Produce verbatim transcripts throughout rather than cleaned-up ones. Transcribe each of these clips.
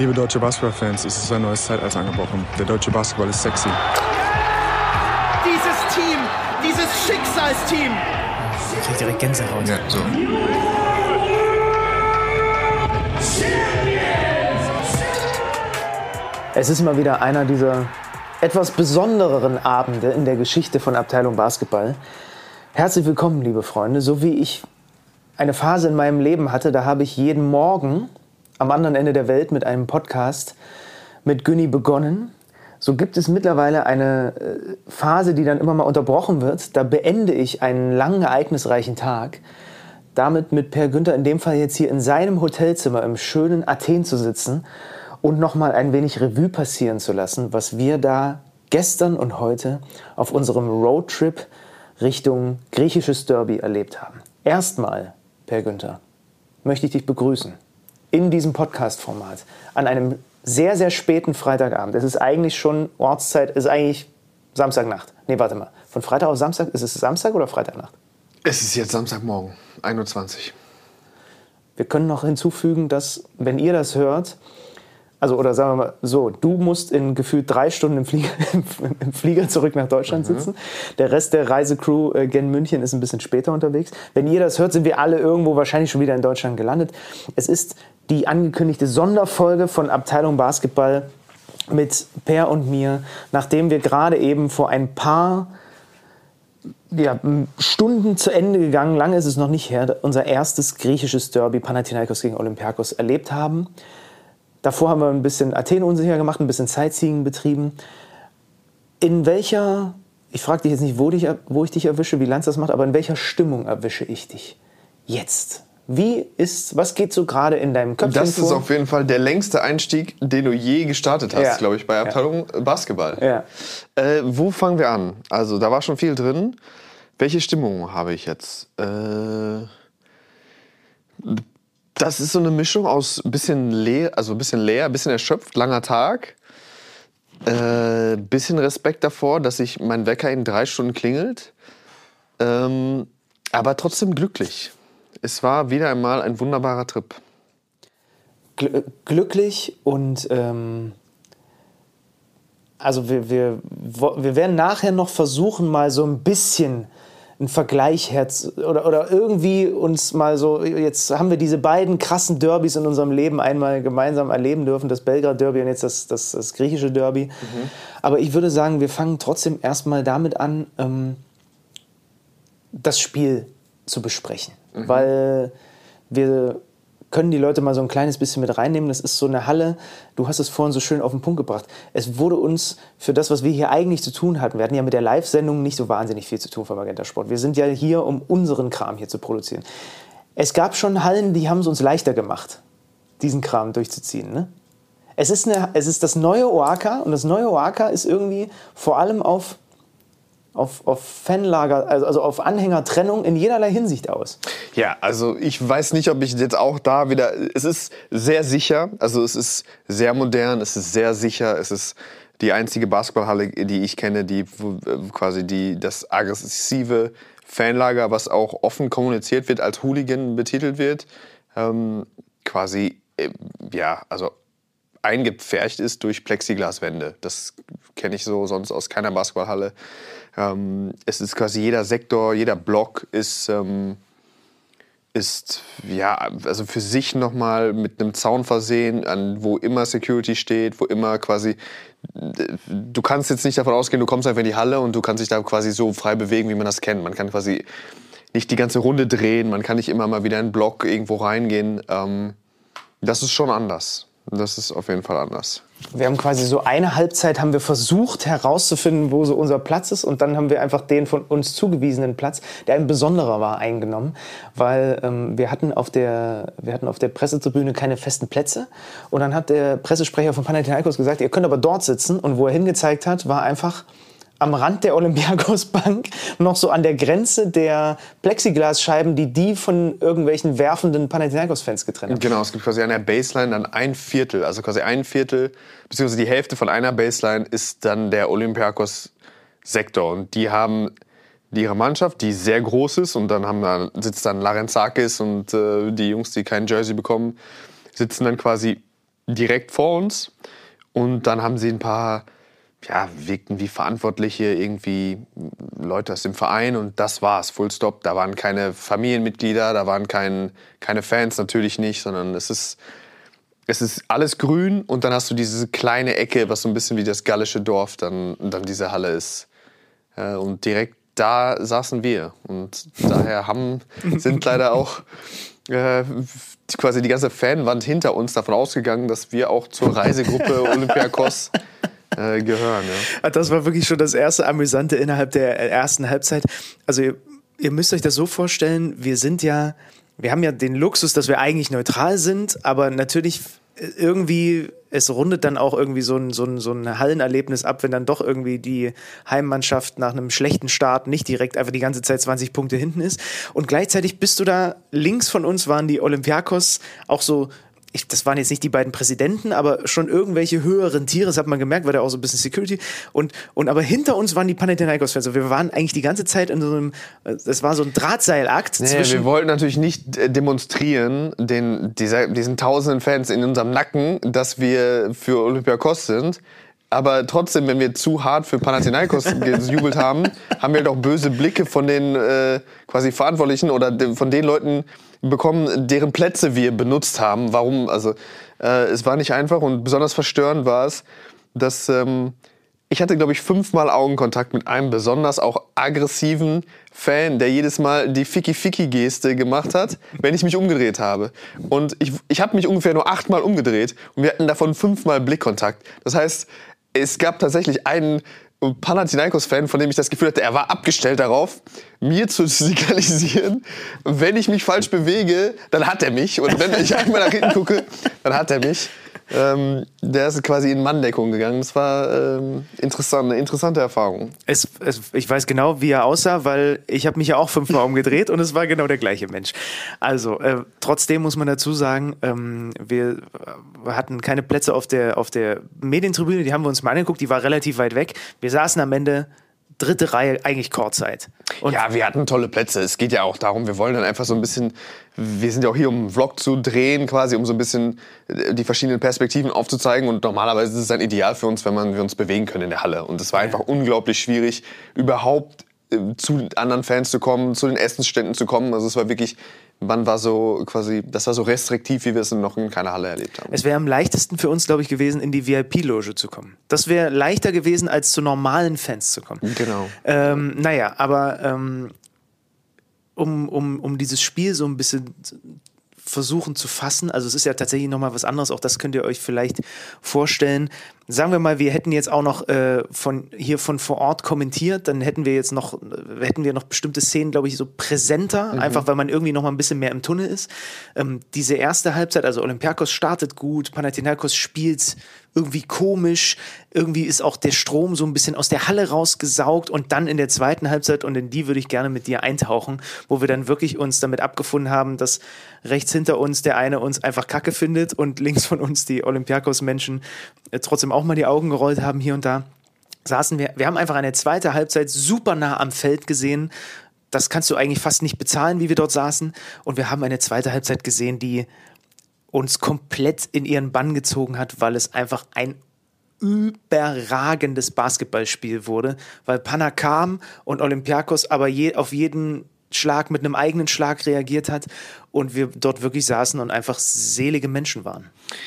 Liebe deutsche Basketballfans, es ist ein neues Zeitalter angebrochen. Der deutsche Basketball ist sexy. Dieses Team, dieses Schicksalsteam. Ich krieg direkt Gänsehaut. Ja, so. Es ist mal wieder einer dieser etwas besondereren Abende in der Geschichte von Abteilung Basketball. Herzlich willkommen, liebe Freunde. So wie ich eine Phase in meinem Leben hatte, da habe ich jeden Morgen am anderen Ende der Welt mit einem Podcast mit Günni begonnen. So gibt es mittlerweile eine Phase, die dann immer mal unterbrochen wird. Da beende ich einen langen, ereignisreichen Tag, damit mit Per Günther in dem Fall jetzt hier in seinem Hotelzimmer im schönen Athen zu sitzen und nochmal ein wenig Revue passieren zu lassen, was wir da gestern und heute auf unserem Roadtrip Richtung griechisches Derby erlebt haben. Erstmal, Per Günther, möchte ich dich begrüßen in diesem Podcast-Format an einem sehr, sehr späten Freitagabend. Es ist eigentlich schon Ortszeit, es ist eigentlich Samstagnacht. Nee, warte mal. Von Freitag auf Samstag, ist es Samstag oder Freitagnacht? Es ist jetzt Samstagmorgen, einundzwanzig. Wir können noch hinzufügen, dass, wenn ihr das hört, also oder sagen wir mal so, du musst in gefühlt drei Stunden im Flieger, im Flieger zurück nach Deutschland mhm. sitzen. Der Rest der Reisecrew äh, gen München ist ein bisschen später unterwegs. Wenn ihr das hört, sind wir alle irgendwo wahrscheinlich schon wieder in Deutschland gelandet. Es ist die angekündigte Sonderfolge von Abteilung Basketball mit Per und mir, nachdem wir gerade eben vor ein paar ja, Stunden zu Ende gegangen, lange ist es noch nicht her, unser erstes griechisches Derby Panathinaikos gegen Olympiakos erlebt haben. Davor haben wir ein bisschen Athen unsicher gemacht, ein bisschen Sightseeing betrieben. In welcher, ich frage dich jetzt nicht, wo, dich, wo ich dich erwische, wie Lanz das macht, aber in welcher Stimmung erwische ich dich jetzt? Wie ist, was geht so gerade in deinem Köpfchen Das ist vor? auf jeden Fall der längste Einstieg, den du je gestartet hast, Ja. glaube ich, bei Abteilung Ja. Basketball. Ja. Äh, wo fangen wir an? Also, da war schon viel drin. Welche Stimmung habe ich jetzt? Äh, das ist so eine Mischung aus ein bisschen leer, also ein bisschen leer, ein bisschen erschöpft, langer Tag. Äh, bisschen Respekt davor, dass ich mein Wecker in drei Stunden klingelt. Ähm, aber trotzdem glücklich. Es war wieder einmal ein wunderbarer Trip. Gl- glücklich und ähm, also wir, wir, wo- wir werden nachher noch versuchen, mal so ein bisschen einen Vergleich herz oder, oder irgendwie uns mal so, jetzt haben wir diese beiden krassen Derbys in unserem Leben einmal gemeinsam erleben dürfen, das Belgrad-Derby und jetzt das, das, das griechische Derby. Mhm. Aber ich würde sagen, wir fangen trotzdem erstmal damit an, ähm, das Spiel zu besprechen. Mhm. Weil wir können die Leute mal so ein kleines bisschen mit reinnehmen. Das ist so eine Halle, du hast es vorhin so schön auf den Punkt gebracht. Es wurde uns für das, was wir hier eigentlich zu tun hatten, wir hatten ja mit der Live-Sendung nicht so wahnsinnig viel zu tun für Magenta Sport. Wir sind ja hier, um unseren Kram hier zu produzieren. Es gab schon Hallen, die haben es uns leichter gemacht, diesen Kram durchzuziehen. Ne? Es ist eine, es ist das neue O A K und das neue O A K ist irgendwie vor allem auf Auf, auf Fanlager, also, also auf Anhängertrennung in jederlei Hinsicht aus. Ja, also ich weiß nicht, ob ich jetzt auch da wieder... Es ist sehr sicher, also es ist sehr modern, es ist sehr sicher, es ist die einzige Basketballhalle, die ich kenne, die quasi die, das aggressive Fanlager, was auch offen kommuniziert wird, als Hooligan betitelt wird, ähm, quasi, äh, ja, also eingepfercht ist durch Plexiglaswände. Das kenne ich so sonst aus keiner Basketballhalle. Ähm, es ist quasi jeder Sektor, jeder Block ist, ähm, ist ja, also für sich nochmal mit einem Zaun versehen, an, wo immer Security steht, wo immer quasi, du kannst jetzt nicht davon ausgehen, du kommst einfach in die Halle und du kannst dich da quasi so frei bewegen, wie man das kennt. Man kann quasi nicht die ganze Runde drehen, man kann nicht immer mal wieder in einen Block irgendwo reingehen. Ähm, das ist schon anders. Das ist auf jeden Fall anders. Wir haben quasi so eine Halbzeit haben wir versucht herauszufinden, wo so unser Platz ist, und dann haben wir einfach den von uns zugewiesenen Platz, der ein besonderer war, eingenommen, weil ähm, wir hatten auf der wir hatten auf der Pressetribüne keine festen Plätze, und dann hat der Pressesprecher von Panathinaikos gesagt, ihr könnt aber dort sitzen, und wo er hingezeigt hat, war einfach am Rand der Olympiakos-Bank, noch so an der Grenze der Plexiglasscheiben, die die von irgendwelchen werfenden Panathinaikos-Fans getrennt haben. Genau, es gibt quasi an der Baseline dann ein Viertel, also quasi ein Viertel, beziehungsweise die Hälfte von einer Baseline ist dann der Olympiakos-Sektor. Und die haben ihre Mannschaft, die sehr groß ist, und dann haben da, sitzt dann Larenzakis und äh, die Jungs, die kein Jersey bekommen, sitzen dann quasi direkt vor uns. Und dann haben sie ein paar, ja, wirkten wie Verantwortliche, irgendwie Leute aus dem Verein. Und das war's, full stop. Da waren keine Familienmitglieder, da waren kein, keine Fans, natürlich nicht, sondern es ist, es ist alles grün. Und dann hast du diese kleine Ecke, was so ein bisschen wie das gallische Dorf dann, dann diese Halle ist. Und direkt da saßen wir. Und daher haben, sind leider auch äh, quasi die ganze Fanwand hinter uns davon ausgegangen, dass wir auch zur Reisegruppe Olympiakos äh, gehören. Ja. Das war wirklich schon das erste Amüsante innerhalb der ersten Halbzeit. Also ihr, ihr müsst euch das so vorstellen, wir sind ja, wir haben ja den Luxus, dass wir eigentlich neutral sind, aber natürlich irgendwie, es rundet dann auch irgendwie so ein, so ein, so ein Hallenerlebnis ab, wenn dann doch irgendwie die Heimmannschaft nach einem schlechten Start nicht direkt einfach die ganze Zeit zwanzig Punkte hinten ist. Und gleichzeitig bist du da, links von uns waren die Olympiakos auch so, ich, das waren jetzt nicht die beiden Präsidenten, aber schon irgendwelche höheren Tiere, das hat man gemerkt, war da auch so ein bisschen Security. Und, und aber hinter uns waren die Panathinaikos-Fans. Also wir waren eigentlich die ganze Zeit in so einem, das war so ein Drahtseilakt. Nee, zwischen wir wollten natürlich nicht demonstrieren, den, dieser, diesen tausenden Fans in unserem Nacken, dass wir für Olympiakos sind. Aber trotzdem, wenn wir zu hart für Panathinaikos gejubelt haben, haben wir doch böse Blicke von den äh, quasi Verantwortlichen oder de, von den Leuten bekommen, deren Plätze wir benutzt haben. Warum? Also äh, es war nicht einfach und besonders verstörend war es, dass ähm, ich hatte, glaube ich, fünfmal Augenkontakt mit einem besonders auch aggressiven Fan, der jedes Mal die Ficky-Ficky-Geste gemacht hat, wenn ich mich umgedreht habe. Und ich, ich habe mich ungefähr nur achtmal umgedreht und wir hatten davon fünfmal Blickkontakt. Das heißt, es gab tatsächlich einen Panathinaikos-Fan, von dem ich das Gefühl hatte, er war abgestellt darauf, mir zu signalisieren, wenn ich mich falsch bewege, dann hat er mich. Und wenn ich einmal nach hinten gucke, dann hat er mich. Ähm, der ist quasi in Manndeckung gegangen. Das war ähm, interessant, eine interessante Erfahrung. Es, es, ich weiß genau, wie er aussah, weil ich habe mich ja auch fünfmal umgedreht und es war genau der gleiche Mensch. Also, äh, trotzdem muss man dazu sagen, ähm, wir hatten keine Plätze auf der, auf der Medientribüne, die haben wir uns mal angeguckt, die war relativ weit weg. Wir saßen am Ende dritte Reihe, eigentlich Courtside. Und ja, wir hatten tolle Plätze. Es geht ja auch darum, wir wollen dann einfach so ein bisschen, wir sind ja auch hier, um einen Vlog zu drehen, quasi, um so ein bisschen die verschiedenen Perspektiven aufzuzeigen. Und normalerweise ist es ein Ideal für uns, wenn man, wir uns bewegen können in der Halle. Und es war einfach unglaublich schwierig, überhaupt zu anderen Fans zu kommen, zu den Essensständen zu kommen. Also es war wirklich, man war so quasi, das war so restriktiv, wie wir es noch in keiner Halle erlebt haben. Es wäre am leichtesten für uns, glaube ich, gewesen, in die V I P-Loge zu kommen. Das wäre leichter gewesen, als zu normalen Fans zu kommen. Genau. Ähm, naja, aber ähm, um, um, um dieses Spiel so ein bisschen versuchen zu fassen, also es ist ja tatsächlich nochmal was anderes, auch das könnt ihr euch vielleicht vorstellen. Sagen wir mal, wir hätten jetzt auch noch äh, von hier von vor Ort kommentiert, dann hätten wir jetzt noch, hätten wir noch bestimmte Szenen, glaube ich, so präsenter, mhm. einfach weil man irgendwie noch mal ein bisschen mehr im Tunnel ist. Ähm, diese erste Halbzeit, also Olympiakos startet gut, Panathinaikos spielt irgendwie komisch, irgendwie ist auch der Strom so ein bisschen aus der Halle rausgesaugt und dann in der zweiten Halbzeit, und in die würde ich gerne mit dir eintauchen, wo wir dann wirklich uns damit abgefunden haben, dass rechts hinter uns der eine uns einfach Kacke findet und links von uns die Olympiakos-Menschen äh, trotzdem auch mal die Augen gerollt haben hier und da, saßen wir, wir haben einfach eine zweite Halbzeit super nah am Feld gesehen. Das kannst du eigentlich fast nicht bezahlen, wie wir dort saßen. Und wir haben eine zweite Halbzeit gesehen, die uns komplett in ihren Bann gezogen hat, weil es einfach ein überragendes Basketballspiel wurde, weil Pana kam und Olympiakos aber je, auf jeden Schlag mit einem eigenen Schlag reagiert hat und wir dort wirklich saßen und einfach selige Menschen waren.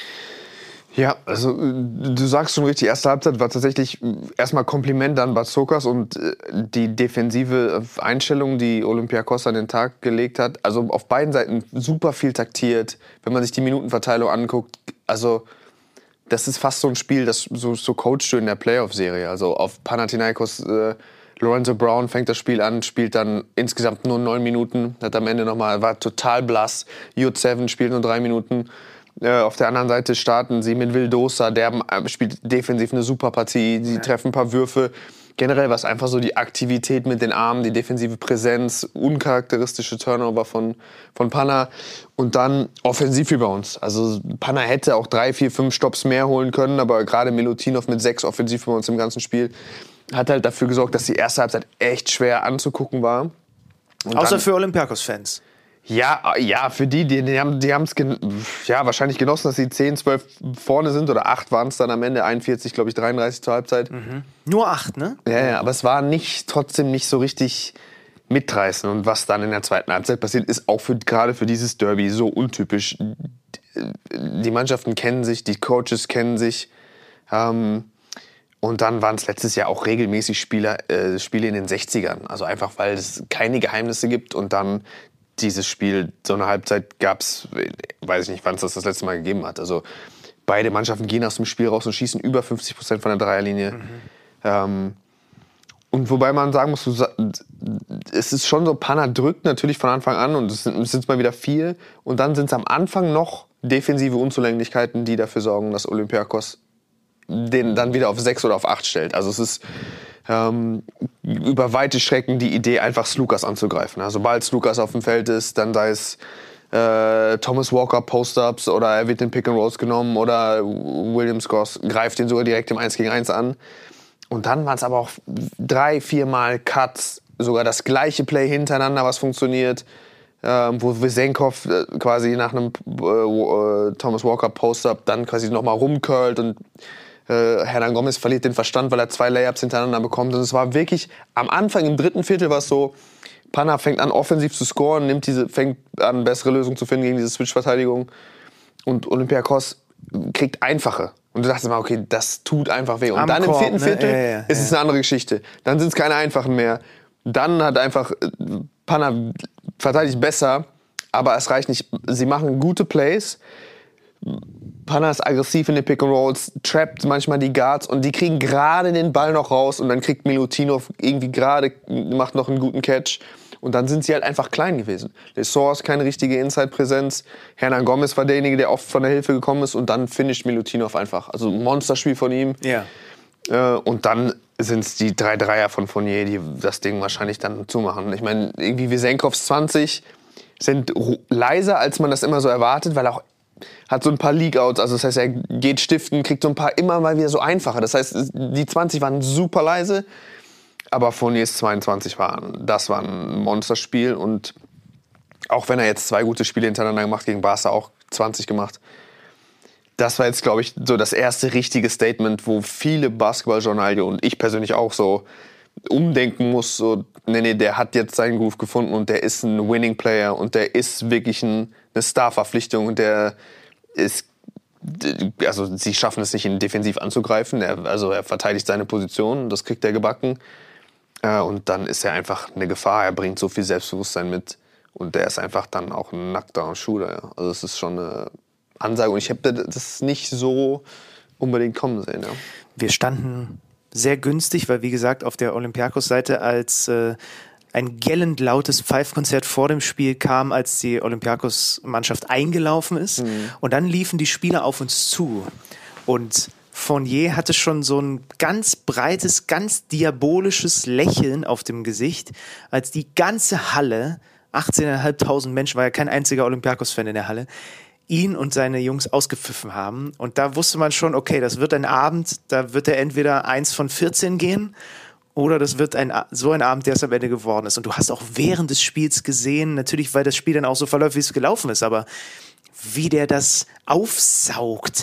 Ja, also du sagst schon richtig, die erste Halbzeit war tatsächlich erstmal Kompliment an Bazokas und die defensive Einstellung, die Olympiakos an den Tag gelegt hat. Also auf beiden Seiten super viel taktiert, wenn man sich die Minutenverteilung anguckt. Also das ist fast so ein Spiel, das so, so coachst du in der Playoff-Serie. Also auf Panathinaikos, äh, Lorenzo Brown fängt das Spiel an, spielt dann insgesamt nur neun Minuten, hat am Ende nochmal, war total blass. Jut Seven spielt nur drei Minuten. Äh, auf der anderen Seite starten sie mit Vildosa, der äh, spielt defensiv eine super Partie, sie ja. treffen ein paar Würfe. Generell war es einfach so die Aktivität mit den Armen, die defensive Präsenz, uncharakteristische Turnover von, von Pana und dann Offensiv-Rebounds. Also Pana hätte auch drei, vier, fünf Stops mehr holen können, aber gerade Milutinov mit sechs Offensiv-Rebounds im ganzen Spiel hat halt dafür gesorgt, dass die erste Halbzeit echt schwer anzugucken war. Und Außer dann, für Olympiakos-Fans. Ja, ja, für die, die, die haben es gen- ja, wahrscheinlich genossen, dass sie zehn, zwölf vorne sind oder acht waren es dann am Ende, einundvierzig, glaube ich, dreiunddreißig zur Halbzeit. Mhm. Nur acht, ne? Ja, ja, aber es war nicht, trotzdem nicht so richtig mitreißen. Und was dann in der zweiten Halbzeit passiert, ist auch für, gerade für dieses Derby so untypisch. Die Mannschaften kennen sich, die Coaches kennen sich. Ähm, und dann waren es letztes Jahr auch regelmäßig Spieler, äh, Spiele in den sechzigern. Also einfach, weil es keine Geheimnisse gibt und dann dieses Spiel, so eine Halbzeit gab es, weiß ich nicht, wann es das das letzte Mal gegeben hat. Also beide Mannschaften gehen aus dem Spiel raus und schießen über fünfzig Prozent von der Dreierlinie. Mhm. Ähm, und wobei man sagen muss, es ist schon so, Panna drückt natürlich von Anfang an und es sind, es sind mal wieder vier. Und dann sind es am Anfang noch defensive Unzulänglichkeiten, die dafür sorgen, dass Olympiakos den dann wieder auf sechs oder auf acht stellt. Also es ist ähm, über weite Strecken die Idee, einfach Slukas anzugreifen. Also sobald Slukas auf dem Feld ist, dann sei es äh, Thomas Walker Post-Ups oder er wird in Pick-and-Rolls genommen oder Williams Goss greift ihn sogar direkt im eins gegen eins an. Und dann waren es aber auch drei, viermal Cuts, sogar das gleiche Play hintereinander, was funktioniert, ähm, wo Vesenkov äh, quasi nach einem äh, Thomas Walker Post-Up dann quasi nochmal rumcurlt und Äh, Hernan Gomez verliert den Verstand, weil er zwei Layups hintereinander bekommt. Und es war wirklich, am Anfang, im dritten Viertel war es so, Panna fängt an, offensiv zu scoren, nimmt diese, fängt an, bessere Lösungen zu finden gegen diese Switch-Verteidigung. Und Olympiakos kriegt einfache. Und du dachtest mal, okay, das tut einfach weh. Und Am dann Korb, im vierten ne? Viertel ja, ja, ist es eine andere Geschichte. Dann sind es keine einfachen mehr. Dann hat einfach Panna verteidigt besser, aber es reicht nicht. Sie machen gute Plays. Panna ist aggressiv in den Pick-and-Rolls, trappt manchmal die Guards und die kriegen gerade den Ball noch raus und dann kriegt Milutinov irgendwie gerade, macht noch einen guten Catch und dann sind sie halt einfach klein gewesen. Lesor ist keine richtige Inside-Präsenz, Hernan Gomez war derjenige, der oft von der Hilfe gekommen ist und dann finisht Milutinov einfach. Also ein Monsterspiel von ihm. Ja. Äh, und dann sind es die drei Dreier von Fournier, die das Ding wahrscheinlich dann zumachen. Ich meine, irgendwie Vesenkovs zwanzig sind leiser, als man das immer so erwartet, weil er auch hat so ein paar Leak-Outs, also das heißt, er geht stiften, kriegt so ein paar immer mal wieder so einfacher. Das heißt, die zwanzig waren super leise, aber Fourniers zweiundzwanzig waren, das war ein Monsterspiel und auch wenn er jetzt zwei gute Spiele hintereinander gemacht, gegen Barca auch zwanzig gemacht, das war jetzt, glaube ich, so das erste richtige Statement, wo viele Basketballjournalien und ich persönlich auch so umdenken muss, so, nee, nee, der hat jetzt seinen Groove gefunden und der ist ein Winning-Player und der ist wirklich ein, eine Star-Verpflichtung und der ist, also sie schaffen es nicht, ihn defensiv anzugreifen, er, also er verteidigt seine Position, das kriegt er gebacken äh, und dann ist er einfach eine Gefahr, er bringt so viel Selbstbewusstsein mit und der ist einfach dann auch ein nackter Shooter, ja. Also es ist schon eine Ansage und ich habe das nicht so unbedingt kommen sehen. Ja. Wir standen sehr günstig, weil wie gesagt auf der Olympiakos-Seite als äh, ein gellend lautes Pfeifkonzert vor dem Spiel kam, als die Olympiakos-Mannschaft eingelaufen ist. Mhm. Und dann liefen die Spieler auf uns zu. Und Fournier hatte schon so ein ganz breites, ganz diabolisches Lächeln auf dem Gesicht, als die ganze Halle, achtzehntausendfünfhundert Menschen, war ja kein einziger Olympiakos-Fan in der Halle, ihn und seine Jungs ausgepfiffen haben. Und da wusste man schon, okay, das wird ein Abend, da wird er entweder eins von vierzehn gehen oder das wird ein, so ein Abend, der es am Ende geworden ist. Und du hast auch während des Spiels gesehen, natürlich, weil das Spiel dann auch so verläuft, wie es gelaufen ist, aber wie der das aufsaugt.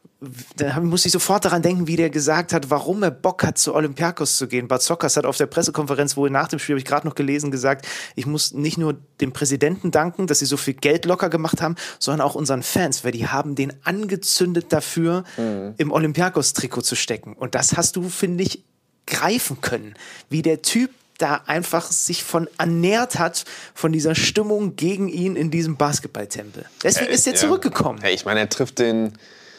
Da muss ich sofort daran denken, wie der gesagt hat, warum er Bock hat, zu Olympiakos zu gehen. Barzokas hat auf der Pressekonferenz, wohl nach dem Spiel, habe ich gerade noch gelesen, gesagt, ich muss nicht nur dem Präsidenten danken, dass sie so viel Geld locker gemacht haben, sondern auch unseren Fans, weil die haben den angezündet dafür, mhm. im Olympiakos-Trikot zu stecken. Und das hast du, finde ich, greifen können. Wie der Typ da einfach sich von ernährt hat, von dieser Stimmung gegen ihn in diesem Basketballtempel. Deswegen äh, ist er ja. zurückgekommen. Hey, ich meine, er trifft den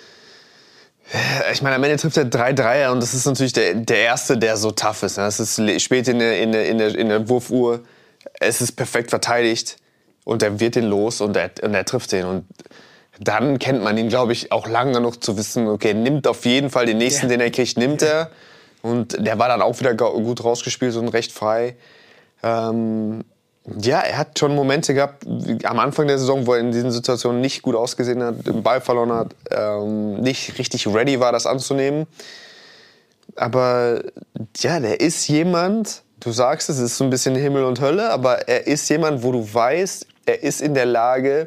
Ich meine, am Ende trifft er drei Dreier und das ist natürlich der, der erste, der so tough ist. Das ist spät in der, in der, in der, in der Wurfuhr. Es ist perfekt verteidigt und er wird den los und er, und er trifft den. Und dann kennt man ihn, glaube ich, auch lang genug zu wissen, okay, nimmt auf jeden Fall den nächsten, ja. den er kriegt, nimmt er. Und der war dann auch wieder gut rausgespielt und recht frei. Ähm, Ja, er hat schon Momente gehabt, am Anfang der Saison, wo er in diesen Situationen nicht gut ausgesehen hat, den Ball verloren hat, ähm, nicht richtig ready war, das anzunehmen. Aber ja, der ist jemand, du sagst es, es ist so ein bisschen Himmel und Hölle, aber er ist jemand, wo du weißt, er ist in der Lage,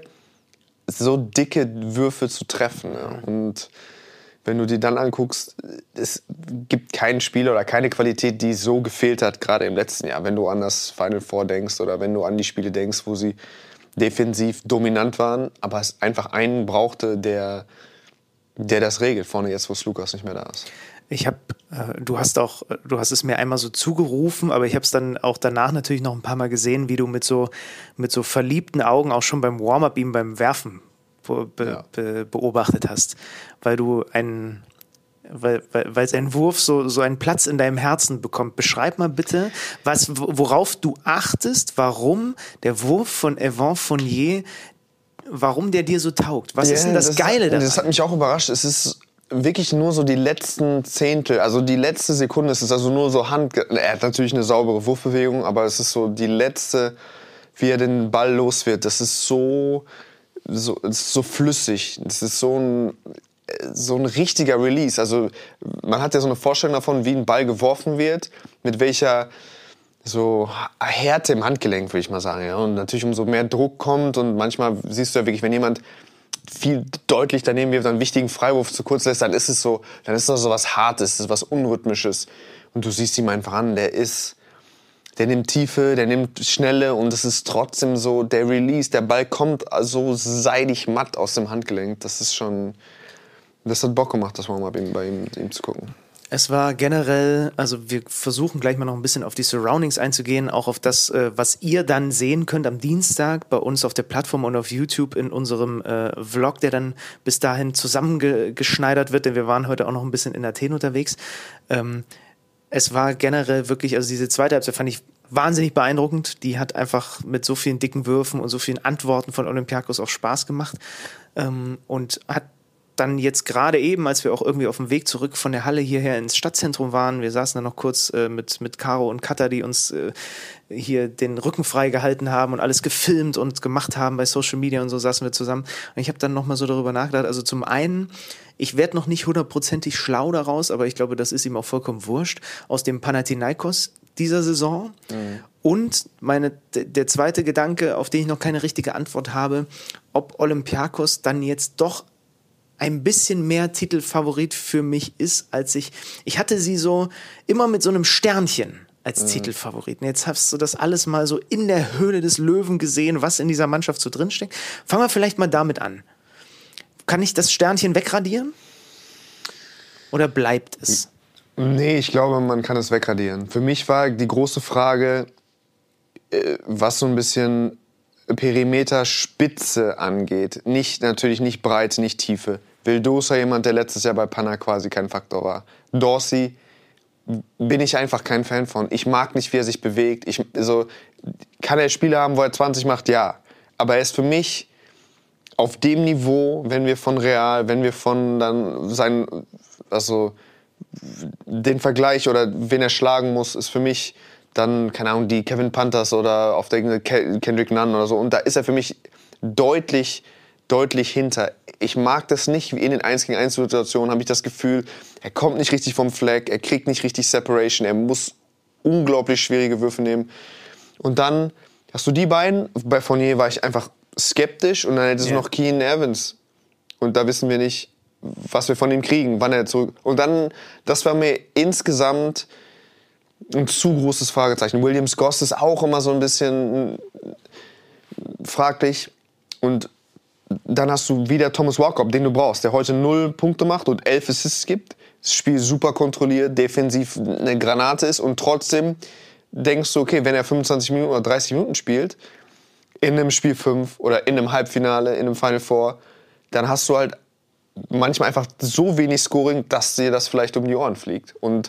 so dicke Würfe zu treffen. Ja. Und wenn du die dann anguckst, es gibt keinen Spieler oder keine Qualität, die so gefehlt hat, gerade im letzten Jahr. Wenn du an das Final Four denkst oder wenn du an die Spiele denkst, wo sie defensiv dominant waren, aber es einfach einen brauchte, der, der das regelt, vorne jetzt, wo Sloukas nicht mehr da ist. Ich habe, äh, du hast auch, du hast es mir einmal so zugerufen, aber ich habe es dann auch danach natürlich noch ein paar Mal gesehen, wie du mit so, mit so verliebten Augen auch schon beim Warm-up ihm beim Werfen be, be, be, beobachtet hast, weil du einen, weil, weil, weil sein Wurf so, so einen Platz in deinem Herzen bekommt. Beschreib mal bitte, was, worauf du achtest, warum der Wurf von Evan Fournier, warum der dir so taugt. Was yeah, ist denn das, das Geile daran? Das hat mich auch überrascht. Es ist wirklich nur so die letzten Zehntel, also die letzte Sekunde, es ist also nur so Hand, er hat natürlich eine saubere Wurfbewegung, aber es ist so die letzte, wie er den Ball los wird, das ist so, so, es ist so flüssig, das ist so ein, so ein richtiger Release, also man hat ja so eine Vorstellung davon, wie ein Ball geworfen wird, mit welcher so Härte im Handgelenk, würde ich mal sagen, ja, und natürlich umso mehr Druck kommt und manchmal siehst du ja wirklich, wenn jemand viel deutlich daneben wirft, einen wichtigen Freiwurf zu kurz lässt, dann ist es so, dann ist das so was Hartes, das ist was Unrhythmisches. Und du siehst ihm einfach an, der ist, der nimmt Tiefe, der nimmt Schnelle und es ist trotzdem so, der Release, der Ball kommt so seidig matt aus dem Handgelenk. Das ist schon, das hat Bock gemacht, das mal bei ihm, bei ihm, ihm zu gucken. Es war generell, also wir versuchen gleich mal noch ein bisschen auf die Surroundings einzugehen, auch auf das, was ihr dann sehen könnt am Dienstag bei uns auf der Plattform und auf YouTube in unserem äh, Vlog, der dann bis dahin zusammengeschneidert wird, denn wir waren heute auch noch ein bisschen in Athen unterwegs. Ähm, es war generell wirklich, also diese zweite Halbzeit fand ich wahnsinnig beeindruckend. Die hat einfach mit so vielen dicken Würfen und so vielen Antworten von Olympiakos auch Spaß gemacht ähm, und hat dann jetzt gerade eben, als wir auch irgendwie auf dem Weg zurück von der Halle hierher ins Stadtzentrum waren, wir saßen dann noch kurz äh, mit, mit Caro und Katha, die uns äh, hier den Rücken frei gehalten haben und alles gefilmt und gemacht haben bei Social Media und so, saßen wir zusammen. Und ich habe dann nochmal so darüber nachgedacht, also zum einen, ich werde noch nicht hundertprozentig schlau daraus, aber ich glaube, das ist ihm auch vollkommen wurscht, aus dem Panathinaikos dieser Saison. Mhm. Und meine, d- der zweite Gedanke, auf den ich noch keine richtige Antwort habe, ob Olympiakos dann jetzt doch ein bisschen mehr Titelfavorit für mich ist, als ich... Ich hatte sie so immer mit so einem Sternchen als mhm. Titelfavoriten. Jetzt hast du das alles mal so in der Höhle des Löwen gesehen, was in dieser Mannschaft so drinsteckt. Fangen wir vielleicht mal damit an. Kann ich das Sternchen wegradieren? Oder bleibt es? Nee, ich glaube, man kann es wegradieren. Für mich war die große Frage, was so ein bisschen Perimeterspitze angeht. Nicht, natürlich nicht Breite, nicht Tiefe. Vildosa, jemand, der letztes Jahr bei Panna quasi kein Faktor war. Dorsey bin ich einfach kein Fan von. Ich mag nicht, wie er sich bewegt. Ich, so, kann er Spiele haben, wo er zwanzig macht? Ja. Aber er ist für mich auf dem Niveau, wenn wir von Real, wenn wir von dann seinen, also den Vergleich oder wen er schlagen muss, ist für mich dann, keine Ahnung, die Kevin Panthers oder auf der Kendrick Nunn oder so. Und da ist er für mich deutlich, deutlich hinter. Ich mag das nicht, wie in den eins gegen eins Situationen habe ich das Gefühl, er kommt nicht richtig vom Fleck, er kriegt nicht richtig Separation, er muss unglaublich schwierige Würfe nehmen. Und dann hast du die beiden, bei Fournier war ich einfach skeptisch und dann hättest du yeah. noch Keenan Evans. Und da wissen wir nicht, was wir von ihm kriegen, wann er zurück... Und dann, das war mir insgesamt ein zu großes Fragezeichen. Williams Goss ist auch immer so ein bisschen fraglich. Und dann hast du wieder Thomas Walkup, den du brauchst, der heute null Punkte macht und elf Assists gibt. Das Spiel super kontrolliert, defensiv eine Granate ist und trotzdem denkst du, okay, wenn er fünfundzwanzig Minuten oder dreißig Minuten spielt, in einem Spiel fünf oder in einem Halbfinale, in einem Final Four, dann hast du halt manchmal einfach so wenig Scoring, dass dir das vielleicht um die Ohren fliegt. Und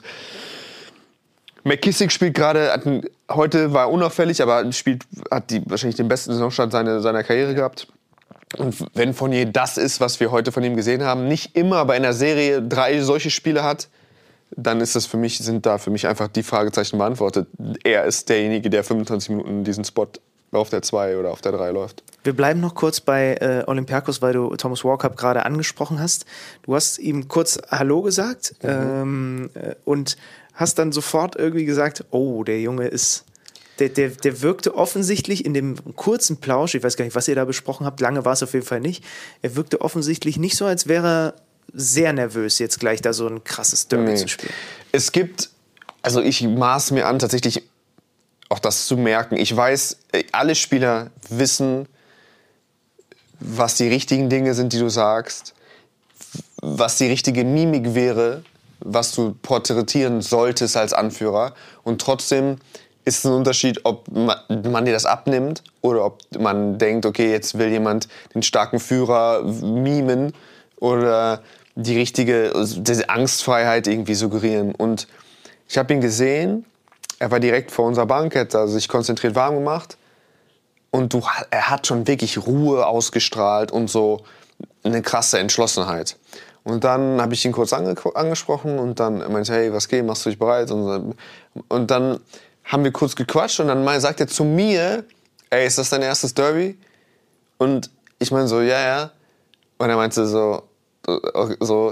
McKissick spielt gerade, heute war er unauffällig, aber spielt, hat die, wahrscheinlich den besten Saisonstart seiner, seiner Karriere gehabt. Und wenn Fournier das ist, was wir heute von ihm gesehen haben, nicht immer bei einer Serie drei solche Spiele hat, dann ist das für mich, sind da für mich einfach die Fragezeichen beantwortet. Er ist derjenige, der fünfundzwanzig Minuten diesen Spot auf der zwei oder auf der drei läuft. Wir bleiben noch kurz bei äh, Olympiakos, weil du Thomas Walkup gerade angesprochen hast. Du hast ihm kurz Hallo gesagt mhm. ähm, äh, und hast dann sofort irgendwie gesagt, oh, der Junge ist Der, der, der wirkte offensichtlich in dem kurzen Plausch, ich weiß gar nicht, was ihr da besprochen habt, lange war es auf jeden Fall nicht, er wirkte offensichtlich nicht so, als wäre er sehr nervös, jetzt gleich da so ein krasses Derby nee. zu spielen. Es gibt, also ich maß mir an, tatsächlich auch das zu merken. Ich weiß, alle Spieler wissen, was die richtigen Dinge sind, die du sagst, was die richtige Mimik wäre, was du porträtieren solltest als Anführer. Und trotzdem ist es ein Unterschied, ob man, man dir das abnimmt oder ob man denkt, okay, jetzt will jemand den starken Führer mimen oder die richtige die Angstfreiheit irgendwie suggerieren. Und ich habe ihn gesehen, er war direkt vor unserer Bank, hat also sich konzentriert warm gemacht und du, er hat schon wirklich Ruhe ausgestrahlt und so eine krasse Entschlossenheit. Und dann habe ich ihn kurz ange- angesprochen und dann meinte, hey, was geht, machst du dich bereit? Und, und dann haben wir kurz gequatscht und dann mal sagt er zu mir, ey, ist das dein erstes Derby? Und ich meine so, ja, ja. Und er meinte so, so,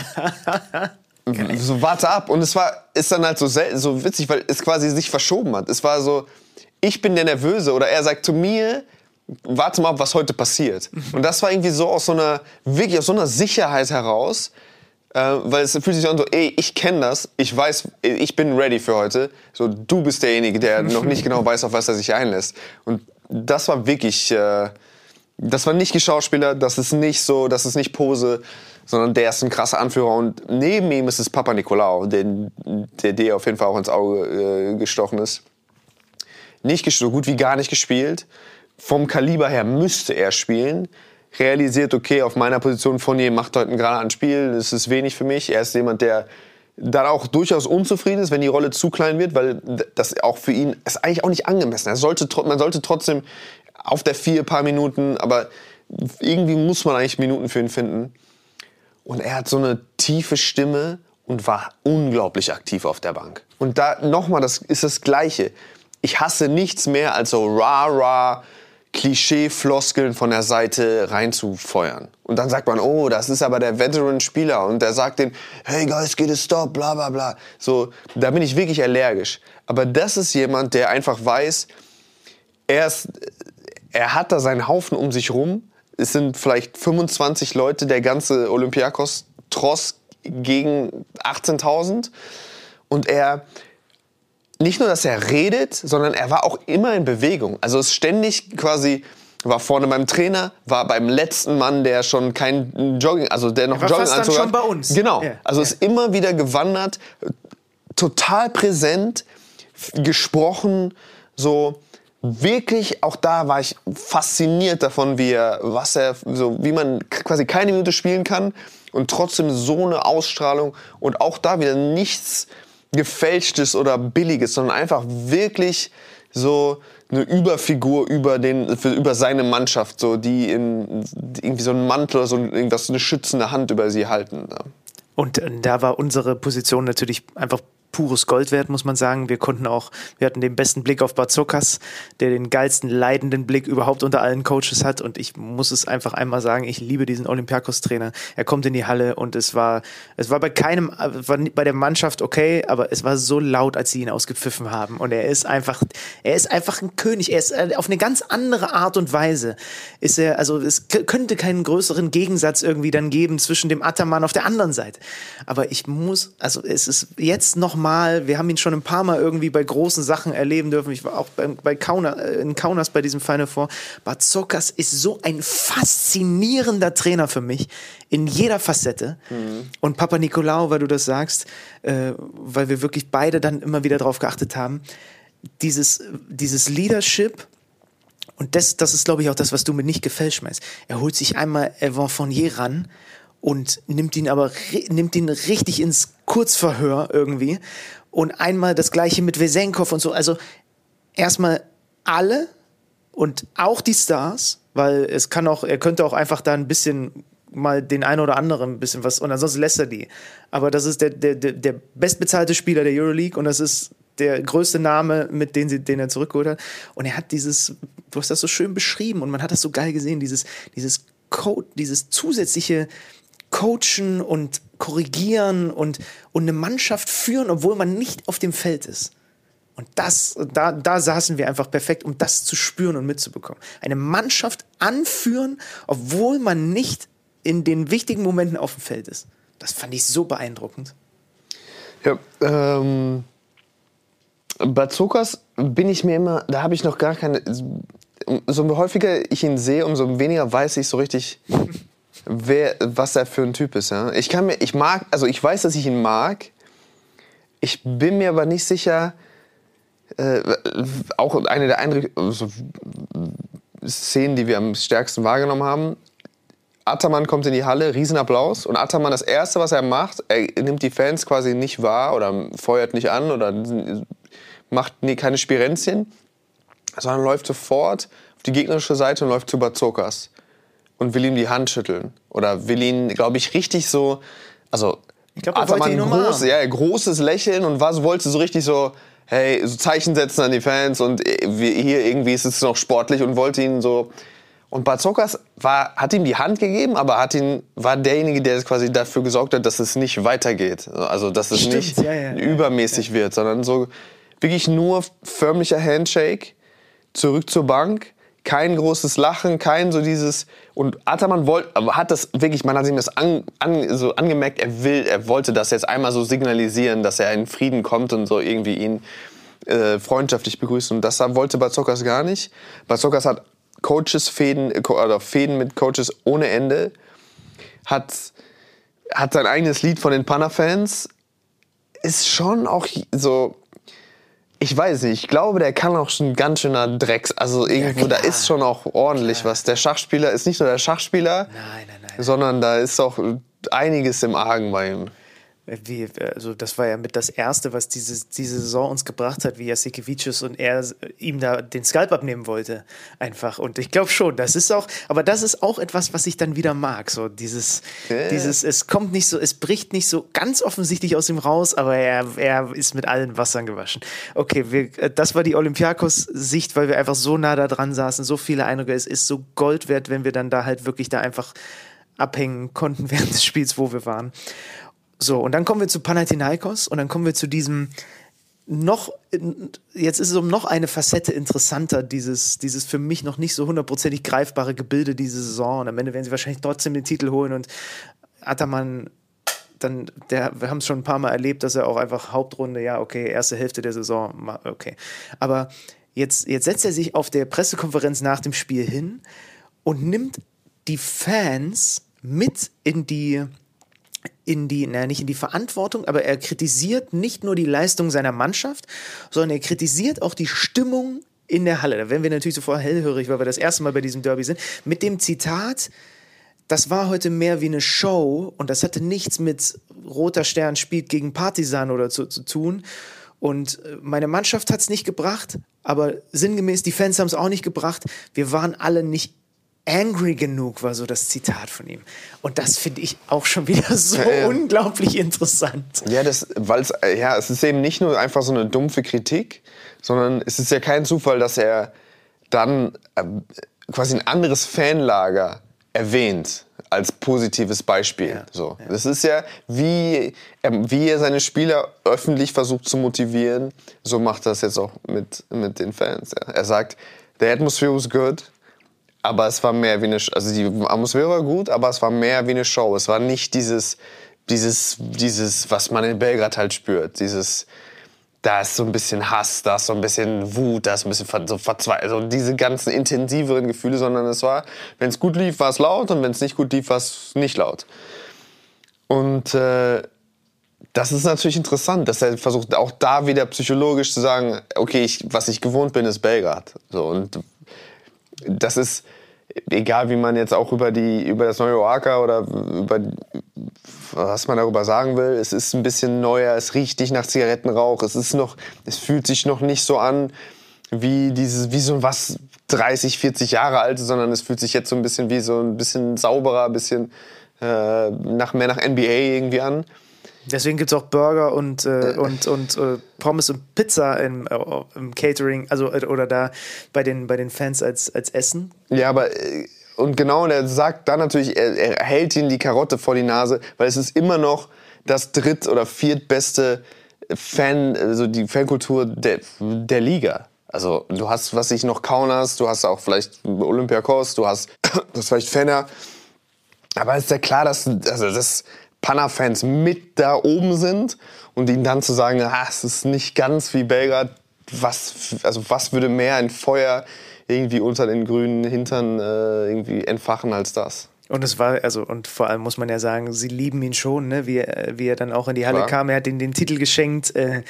so warte ab. Und es war, ist dann halt so, sel- so witzig, weil es quasi sich verschoben hat. Es war so, ich bin der Nervöse oder er sagt zu mir, warte mal, was heute passiert. Und das war irgendwie so aus so einer, wirklich aus so einer Sicherheit heraus, äh, weil es fühlt sich an so, ey, ich kenne das, ich weiß, ich bin ready für heute. So, du bist derjenige, der noch nicht genau weiß, auf was er sich einlässt. Und das war wirklich, äh, das war nicht Geschauspieler, das ist nicht so, das ist nicht Pose, sondern der ist ein krasser Anführer. Und neben ihm ist es Papanikolaou, der, der dir auf jeden Fall auch ins Auge äh, gestochen ist. Nicht so gut wie gar nicht gespielt. Vom Kaliber her müsste er spielen. Realisiert, okay, auf meiner Position, Fournier macht heute gerade ein Spiel, das ist wenig für mich. Er ist jemand, der dann auch durchaus unzufrieden ist, wenn die Rolle zu klein wird, weil das auch für ihn ist eigentlich auch nicht angemessen. Er sollte, man sollte trotzdem auf der vier paar Minuten, aber irgendwie muss man eigentlich Minuten für ihn finden. Und er hat so eine tiefe Stimme und war unglaublich aktiv auf der Bank. Und da nochmal, das ist das Gleiche. Ich hasse nichts mehr als so rah-rah Klischee-Floskeln von der Seite reinzufeuern. Und dann sagt man, oh, das ist aber der Veteran-Spieler. Und der sagt denen, hey guys, get a stop, bla bla bla. So, da bin ich wirklich allergisch. Aber das ist jemand, der einfach weiß, er, ist, er hat da seinen Haufen um sich rum. Es sind vielleicht fünfundzwanzig Leute, der ganze Olympiakos-Tross gegen achtzehntausend. Und er... Nicht nur, dass er redet, sondern er war auch immer in Bewegung. Also es ständig quasi, war vorne beim Trainer, war beim letzten Mann, der schon kein Jogging, also der noch Jogging anzog. Dann schon bei uns. Genau. Ja. Also ja. ist immer wieder gewandert, total präsent, gesprochen, so wirklich. Auch da war ich fasziniert davon, wie er, was er, so wie man quasi keine Minute spielen kann und trotzdem so eine Ausstrahlung und auch da wieder nichts Gefälschtes oder Billiges, sondern einfach wirklich so eine Überfigur über, den, über seine Mannschaft, so, die in, irgendwie so einen Mantel oder so irgendwas, so eine schützende Hand über sie halten. Ja. Und äh, da war unsere Position natürlich einfach pures Gold wert, muss man sagen. Wir konnten auch, wir hatten den besten Blick auf Bartzokas, der den geilsten leidenden Blick überhaupt unter allen Coaches hat. Und ich muss es einfach einmal sagen, ich liebe diesen Olympiakos-Trainer. Er kommt in die Halle und es war, es war bei keinem, war bei der Mannschaft okay, aber es war so laut, als sie ihn ausgepfiffen haben. Und er ist einfach, er ist einfach ein König. Er ist auf eine ganz andere Art und Weise. Ist er, also es könnte keinen größeren Gegensatz irgendwie dann geben zwischen dem Ataman auf der anderen Seite. Aber ich muss, also es ist jetzt noch mal, wir haben ihn schon ein paar Mal irgendwie bei großen Sachen erleben dürfen. Ich war auch bei, bei Kauna, in Kaunas bei diesem Final Four. Bartzokas ist so ein faszinierender Trainer für mich, in jeder Facette. Mhm. Und Papanikolaou, weil du das sagst, äh, weil wir wirklich beide dann immer wieder drauf geachtet haben, dieses, dieses Leadership. Und das, das ist, glaube ich, auch das, was du mir nicht gefälscht meinst. Er holt sich einmal Evan Fournier ran und nimmt ihn aber nimmt ihn richtig ins Kurzverhör irgendwie. Und einmal das Gleiche mit Vesenkov und so. Also erstmal alle und auch die Stars, weil es kann auch, er könnte auch einfach da ein bisschen mal den einen oder anderen ein bisschen was, und ansonsten lässt er die. Aber das ist der, der, der bestbezahlte Spieler der Euroleague und das ist der größte Name, mit dem sie, den er zurückgeholt hat. Und er hat dieses, du hast das so schön beschrieben und man hat das so geil gesehen, dieses, dieses Code, dieses zusätzliche Coachen und korrigieren und, und eine Mannschaft führen, obwohl man nicht auf dem Feld ist. Und das, da, da saßen wir einfach perfekt, um das zu spüren und mitzubekommen. Eine Mannschaft anführen, obwohl man nicht in den wichtigen Momenten auf dem Feld ist. Das fand ich so beeindruckend. Ja, ähm, bei Zokas bin ich mir immer, da habe ich noch gar keine, so häufiger ich ihn sehe, umso weniger weiß ich so richtig, wer, was er für ein Typ ist. Ja? Ich kann mir, ich mag, also ich weiß, dass ich ihn mag, ich bin mir aber nicht sicher, äh, auch eine der Eindrücke, so Szenen, die wir am stärksten wahrgenommen haben. Ataman kommt in die Halle, Riesenapplaus. Und Ataman, das Erste, was er macht, er nimmt die Fans quasi nicht wahr oder feuert nicht an oder macht nie, keine Spirenzchen, sondern läuft sofort auf die gegnerische Seite und läuft zu Bazokas und will ihm die Hand schütteln. Oder will ihn, glaube ich, richtig so, also ich glaub, er wollte ihn groß, ja, großes Lächeln und was wollte so richtig so, hey, so Zeichen setzen an die Fans und hier irgendwie ist es noch sportlich und wollte ihn so. Und Bazokas war, hat ihm die Hand gegeben, aber hat ihn, war derjenige, der quasi dafür gesorgt hat, dass es nicht weitergeht. Also, dass es Stimmt, nicht ja, ja, übermäßig ja. wird, sondern so wirklich nur förmlicher Handshake, zurück zur Bank, kein großes Lachen, kein so dieses. Und Ataman wollte, aber hat das wirklich, man hat ihm das an, an, so angemerkt, er will, er wollte das jetzt einmal so signalisieren, dass er in Frieden kommt und so irgendwie ihn äh, freundschaftlich begrüßen. Und das wollte Bazokas gar nicht. Bazokas hat Coaches Fäden oder Fäden mit Coaches ohne Ende, hat, hat sein eigenes Lied von den Pana-Fans, ist schon auch so, ich weiß nicht, ich glaube, der kann auch schon ganz schöner Drecks, also irgendwo, ja, da ist schon auch ordentlich klar. Was. Der Schachspieler ist nicht nur der Schachspieler, nein, nein, nein, sondern da ist auch einiges im Argen bei ihm. Wie, also das war ja mit das Erste, was diese, diese Saison uns gebracht hat, wie Jasikevicius und er ihm da den Skalp abnehmen wollte, einfach. Und ich glaube schon, das ist auch, aber das ist auch etwas, was ich dann wieder mag, so dieses, yeah. dieses, es kommt nicht so, es bricht nicht so ganz offensichtlich aus ihm raus, aber er, er ist mit allen Wassern gewaschen. Okay, wir, das war die Olympiakos-Sicht, weil wir einfach so nah da dran saßen, so viele Eindrücke, es ist so Gold wert, wenn wir dann da halt wirklich da einfach abhängen konnten während des Spiels, wo wir waren. So, und dann kommen wir zu Panathinaikos und dann kommen wir zu diesem noch, jetzt ist es um noch eine Facette interessanter, dieses, dieses für mich noch nicht so hundertprozentig greifbare Gebilde diese Saison und am Ende werden sie wahrscheinlich trotzdem den Titel holen und Ataman, dann, der, wir haben es schon ein paar Mal erlebt, dass er auch einfach Hauptrunde, ja okay, erste Hälfte der Saison, okay, aber jetzt, jetzt setzt er sich auf der Pressekonferenz nach dem Spiel hin und nimmt die Fans mit in die in die, naja, nicht in die Verantwortung, aber er kritisiert nicht nur die Leistung seiner Mannschaft, sondern er kritisiert auch die Stimmung in der Halle. Da werden wir natürlich sofort hellhörig, weil wir das erste Mal bei diesem Derby sind, mit dem Zitat, das war heute mehr wie eine Show und das hatte nichts mit Roter Stern spielt gegen Partizan oder zu, zu tun und meine Mannschaft hat es nicht gebracht, aber sinngemäß, die Fans haben es auch nicht gebracht, wir waren alle nicht angry genug, war so das Zitat von ihm. Und das finde ich auch schon wieder so ja, ja. unglaublich interessant. Ja, das, weil's, ja, es ist eben nicht nur einfach so eine dumpfe Kritik, sondern es ist ja kein Zufall, dass er dann äh, quasi ein anderes Fanlager erwähnt als positives Beispiel. Ja, so. Ja. Das ist ja, wie er, wie er seine Spieler öffentlich versucht zu motivieren, so macht er das jetzt auch mit, mit den Fans. Ja. Er sagt, the atmosphere was good, aber es war mehr wie eine, also die Atmosphäre war gut, aber es war mehr wie eine Show. Es war nicht dieses, dieses, dieses, was man in Belgrad halt spürt. Dieses, da ist so ein bisschen Hass, da ist so ein bisschen Wut, da ist ein bisschen so Verzweiflung, also diese ganzen intensiveren Gefühle, sondern es war, wenn es gut lief, war es laut und wenn es nicht gut lief, war es nicht laut. Und äh, das ist natürlich interessant, dass er versucht, auch da wieder psychologisch zu sagen, okay, ich, was ich gewohnt bin, ist Belgrad. So, und das ist, egal wie man jetzt auch über, die, über das neue Oaxaca oder über was man darüber sagen will, es ist ein bisschen neuer, es riecht nicht nach Zigarettenrauch, es ist noch, es fühlt sich noch nicht so an wie dieses, wie so was dreißig, vierzig Jahre alt, sondern es fühlt sich jetzt so ein bisschen wie so ein bisschen sauberer, ein bisschen äh, nach, mehr nach N B A irgendwie an. Deswegen gibt es auch Burger und, äh, und, und äh, Pommes und Pizza im, äh, im Catering, also äh, oder da bei den, bei den Fans als, als Essen. Ja, aber äh, und genau, und er sagt dann natürlich, er, er hält ihnen die Karotte vor die Nase, weil es ist immer noch das dritt- oder viertbeste Fan, also die Fankultur der, der Liga. Also du hast, was ich noch Kaunas, du hast auch vielleicht Olympiakos, du hast, du hast vielleicht Fener. Aber es ist ja klar, dass, also, dass Pana-Fans mit da oben sind und ihnen dann zu sagen, ah, es ist nicht ganz wie Belgrad, was, also was würde mehr ein Feuer irgendwie unter den grünen Hintern äh, irgendwie entfachen als das? Und es war, also, und vor allem muss man ja sagen, sie lieben ihn schon, ne? wie, wie er dann auch in die Halle Klar. kam. Er hat ihnen den Titel geschenkt. Äh,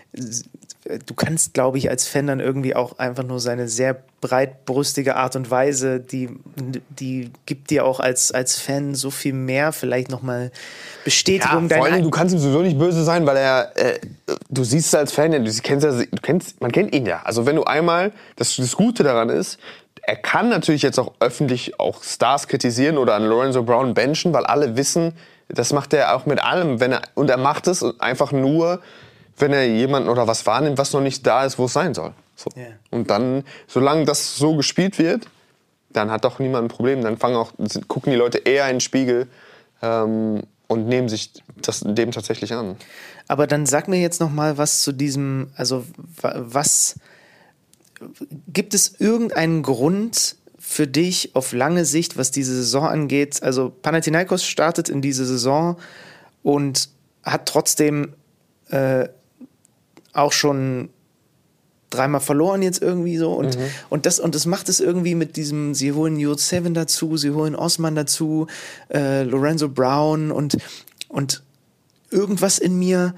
du kannst, glaube ich, als Fan dann irgendwie auch einfach nur seine sehr breitbrüstige Art und Weise, die, die gibt dir auch als, als Fan so viel mehr, vielleicht nochmal Bestätigung. Ja, vor allem, du kannst ihm sowieso nicht böse sein, weil er, äh, du siehst es als Fan, du kennst, ja, du kennst, man kennt ihn ja. Also wenn du einmal, das, das Gute daran ist, er kann natürlich jetzt auch öffentlich auch Stars kritisieren oder an Lorenzo Brown benchen, weil alle wissen, das macht er auch mit allem. Wenn er, und er macht es einfach nur, wenn er jemanden oder was wahrnimmt, was noch nicht da ist, wo es sein soll. So. Yeah. Und dann, solange das so gespielt wird, dann hat doch niemand ein Problem. Dann fangen auch, gucken die Leute eher in den Spiegel ähm, und nehmen sich das, dem tatsächlich an. Aber dann sag mir jetzt noch mal was zu diesem, also was... Gibt es irgendeinen Grund für dich auf lange Sicht, was diese Saison angeht? Also Panathinaikos startet in diese Saison und hat trotzdem äh, auch schon dreimal verloren jetzt irgendwie so. Und, mhm. und, das, und das macht es irgendwie mit diesem, sie holen Jut Seven dazu, sie holen Osman dazu, äh, Lorenzo Brown und, und irgendwas in mir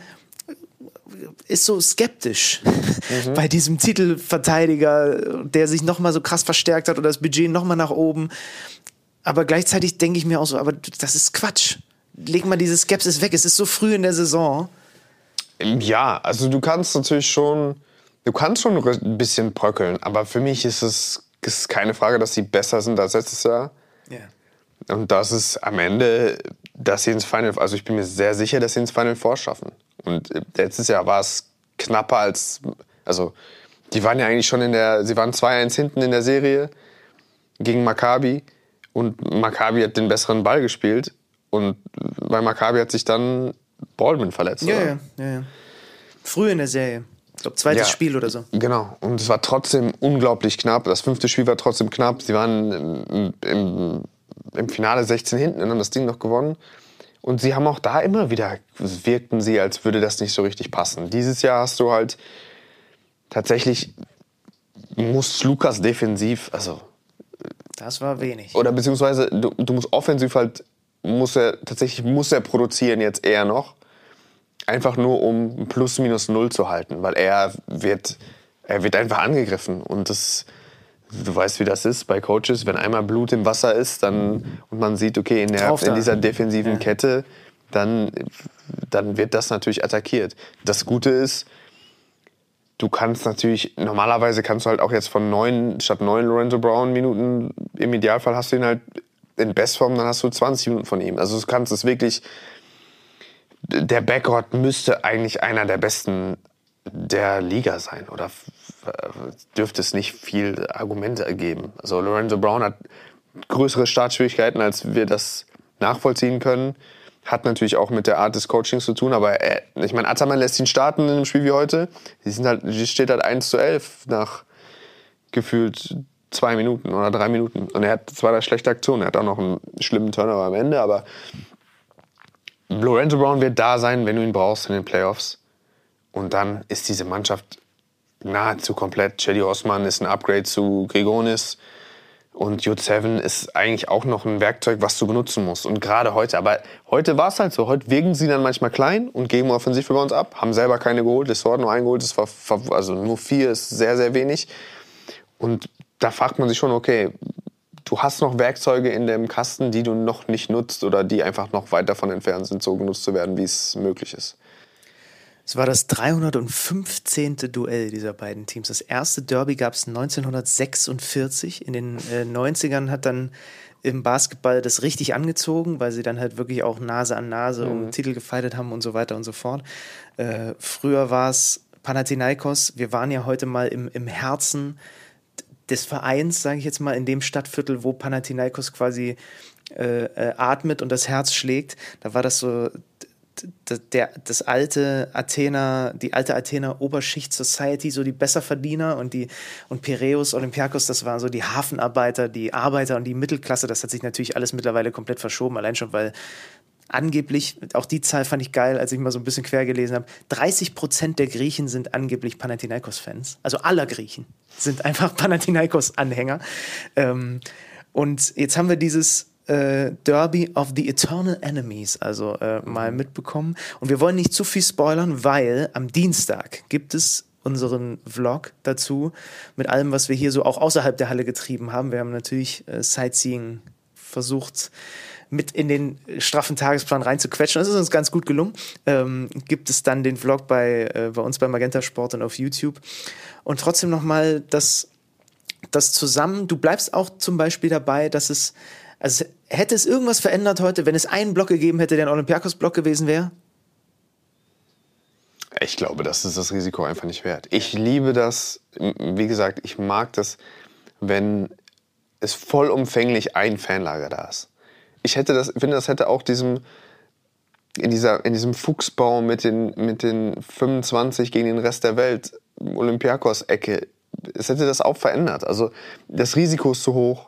ist so skeptisch mhm. bei diesem Titelverteidiger, der sich nochmal so krass verstärkt hat oder das Budget nochmal nach oben. Aber gleichzeitig denke ich mir auch so, aber das ist Quatsch. Leg mal diese Skepsis weg, es ist so früh in der Saison. Ja, also du kannst natürlich schon, du kannst schon ein bisschen bröckeln, aber für mich ist es ist keine Frage, dass sie besser sind als letztes Jahr. Yeah. Und das ist am Ende, dass sie ins Final, also ich bin mir sehr sicher, dass sie ins Final Four schaffen. Und letztes Jahr war es knapper als, also die waren ja eigentlich schon in der, sie waren zwei eins hinten in der Serie gegen Maccabi und Maccabi hat den besseren Ball gespielt und bei Maccabi hat sich dann Baldwin verletzt. Ja, oder? ja, ja, ja. Früh in der Serie. Ich glaube, zweites ja, Spiel oder so. Genau. Und es war trotzdem unglaublich knapp. Das fünfte Spiel war trotzdem knapp. Sie waren im, im, im Finale sechzehn hinten und haben das Ding noch gewonnen. Und sie haben auch da immer wieder, wirkten sie, als würde das nicht so richtig passen. Dieses Jahr hast du halt tatsächlich, muss Lukas defensiv, also... Das war wenig. Oder beziehungsweise, du, du musst offensiv halt, muss er, tatsächlich muss er produzieren jetzt eher noch. Einfach nur, um plus minus null zu halten. Weil er wird, er wird einfach angegriffen. Und das... Du weißt, wie das ist bei Coaches, wenn einmal Blut im Wasser ist dann, und man sieht, okay, in, der, in dieser defensiven ja. Kette, dann, dann wird das natürlich attackiert. Das Gute ist, du kannst natürlich, normalerweise kannst du halt auch jetzt von neun, statt neun Lorenzo Brown Minuten, im Idealfall hast du ihn halt in Bestform, dann hast du zwanzig Minuten von ihm. Also du kannst es wirklich, der Backcourt müsste eigentlich einer der besten der Liga sein oder dürfte es nicht viel Argumente geben. Also Lorenzo Brown hat größere Startschwierigkeiten, als wir das nachvollziehen können. Hat natürlich auch mit der Art des Coachings zu tun, aber er, ich meine, Ataman lässt ihn starten in einem Spiel wie heute. Die sind halt, die steht halt eins zu elf nach gefühlt zwei Minuten oder drei Minuten. Und er hat zwar eine schlechte Aktion, er hat auch noch einen schlimmen Turnover am Ende, aber Lorenzo Brown wird da sein, wenn du ihn brauchst in den Playoffs. Und dann ist diese Mannschaft nahezu komplett. Cedi Osman ist ein Upgrade zu Grigonis. Und Jut Seven ist eigentlich auch noch ein Werkzeug, was du benutzen musst. Und gerade heute. Aber heute war es halt so. Heute wirken sie dann manchmal klein und geben offensiv über uns ab. Haben selber keine geholt. Es war nur eingeholt. Es war, also nur vier ist sehr, sehr wenig. Und da fragt man sich schon, okay, du hast noch Werkzeuge in dem Kasten, die du noch nicht nutzt oder die einfach noch weit davon entfernt sind, so genutzt zu werden, wie es möglich ist. Es war das dreihundertfünfzehnte Duell dieser beiden Teams. Das erste Derby gab es neunzehnhundertsechsundvierzig. In den äh, neunzigern hat dann im Basketball das richtig angezogen, weil sie dann halt wirklich auch Nase an Nase mhm. um Titel gefeitet haben und so weiter und so fort. Äh, früher war es Panathinaikos. Wir waren ja heute mal im, im Herzen des Vereins, sage ich jetzt mal, in dem Stadtviertel, wo Panathinaikos quasi äh, äh, atmet und das Herz schlägt. Da war das so d- der, das alte Athener, die alte Athener Oberschicht-Society, so die Besserverdiener und die und Piräus, Olympiakos, das waren so die Hafenarbeiter, die Arbeiter und die Mittelklasse. Das hat sich natürlich alles mittlerweile komplett verschoben, allein schon, weil angeblich, auch die Zahl fand ich geil, als ich mal so ein bisschen quer gelesen habe, dreißig Prozent der Griechen sind angeblich Panathinaikos-Fans. Also aller Griechen sind einfach Panathinaikos-Anhänger. Ähm, und jetzt haben wir dieses äh, Derby of the Eternal Enemies also äh, mal mitbekommen. Und wir wollen nicht zu viel spoilern, weil am Dienstag gibt es unseren Vlog dazu mit allem, was wir hier so auch außerhalb der Halle getrieben haben. Wir haben natürlich äh, Sightseeing versucht, mit in den straffen Tagesplan reinzuquetschen. Das ist uns ganz gut gelungen. Ähm, gibt es dann den Vlog bei, äh, bei uns bei Magenta Sport und auf YouTube. Und trotzdem nochmal das, das zusammen. Du bleibst auch zum Beispiel dabei, dass es, also hätte es irgendwas verändert heute, wenn es einen Block gegeben hätte, der ein Olympiakos-Block gewesen wäre? Ich glaube, das ist das Risiko einfach nicht wert. Ich liebe das, wie gesagt, ich mag das, wenn es vollumfänglich ein Fanlager da ist. Ich hätte das, finde, das hätte auch diesem, in, dieser, in diesem Fuchsbau mit den, mit den fünfundzwanzig gegen den Rest der Welt, Olympiakos-Ecke, es hätte das auch verändert. Also das Risiko ist zu hoch.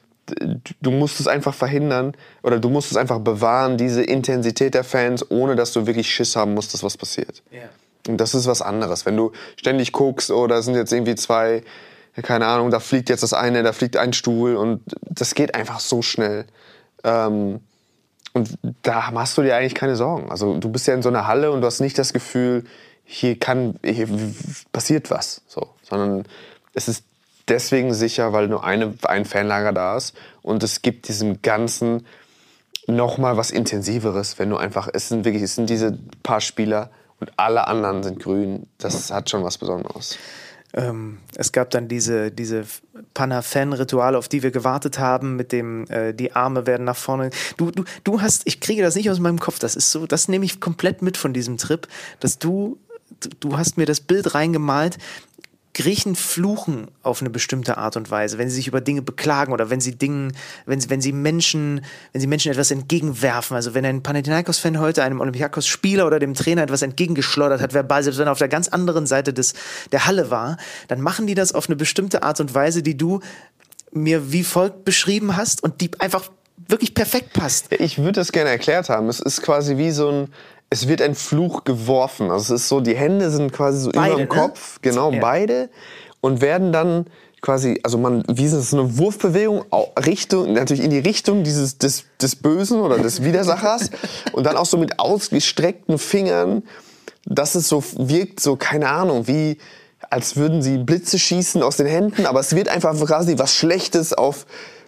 Du musst es einfach verhindern oder du musst es einfach bewahren, diese Intensität der Fans, ohne dass du wirklich Schiss haben musst, dass was passiert. Yeah. Und das ist was anderes. Wenn du ständig guckst, oh, da sind jetzt irgendwie zwei, keine Ahnung, da fliegt jetzt das eine, da fliegt ein Stuhl und das geht einfach so schnell. Ähm, und da machst du dir eigentlich keine Sorgen. Also du bist ja in so einer Halle und du hast nicht das Gefühl, hier kann, hier passiert was, so, sondern es ist deswegen sicher, weil nur eine, ein Fanlager da ist und es gibt diesem Ganzen noch mal was Intensiveres, wenn du einfach, es sind wirklich, es sind diese paar Spieler und alle anderen sind grün. Das hat schon was Besonderes. Ähm, es gab dann diese, diese Pana-Fan-Rituale, auf die wir gewartet haben, mit dem, äh, die Arme werden nach vorne. Du, du, du hast, ich kriege das nicht aus meinem Kopf, das ist so, das nehme ich komplett mit von diesem Trip, dass du, du hast mir das Bild reingemalt, Griechen fluchen auf eine bestimmte Art und Weise, wenn sie sich über Dinge beklagen oder wenn sie Dingen, wenn sie, wenn sie Menschen, wenn sie Menschen etwas entgegenwerfen. Also wenn ein Panathinaikos-Fan heute einem Olympiakos-Spieler oder dem Trainer etwas entgegengeschleudert hat, verbal, selbst wenn er auf der ganz anderen Seite des, der Halle war, dann machen die das auf eine bestimmte Art und Weise, die du mir wie folgt beschrieben hast und die einfach wirklich perfekt passt. Ich würde das gerne erklärt haben. Es ist quasi wie so ein, es wird ein Fluch geworfen. Also es ist so, die Hände sind quasi so beide, über dem ne? Kopf, genau, ja. beide. Und werden dann quasi, also man, wie ist das, so eine Wurfbewegung, Richtung, natürlich in die Richtung dieses, des, des Bösen oder des Widersachers. Und dann auch so mit ausgestreckten Fingern, dass es so wirkt, so, keine Ahnung, wie, als würden sie Blitze schießen aus den Händen, aber es wird einfach quasi was Schlechtes auf,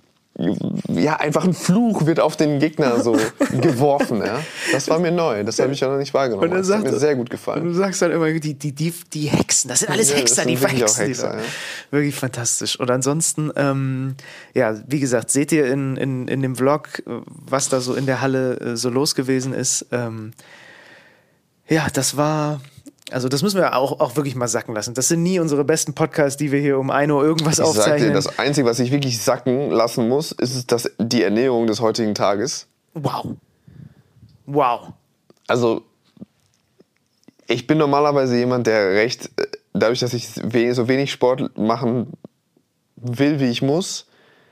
ja, einfach ein Fluch wird auf den Gegner so geworfen, ja. Das war mir neu, das habe ich ja noch nicht wahrgenommen. Das hat mir sehr gut gefallen. Und du sagst dann immer, die, die, die, die Hexen, das sind alles ja, Hexer, sind die verhexen. Hexer, ja. Wirklich fantastisch. Und ansonsten, ähm, ja, wie gesagt, seht ihr in, in, in dem Vlog, was da so in der Halle äh, so los gewesen ist. Ähm, ja, das war... Also das müssen wir auch, auch wirklich mal sacken lassen. Das sind nie unsere besten Podcasts, die wir hier um ein Uhr irgendwas ich aufzeichnen. Ich sag dir, das Einzige, was ich wirklich sacken lassen muss, ist das, die Ernährung des heutigen Tages. Wow. Wow. Also ich bin normalerweise jemand, der recht, dadurch, dass ich so wenig Sport machen will, wie ich muss,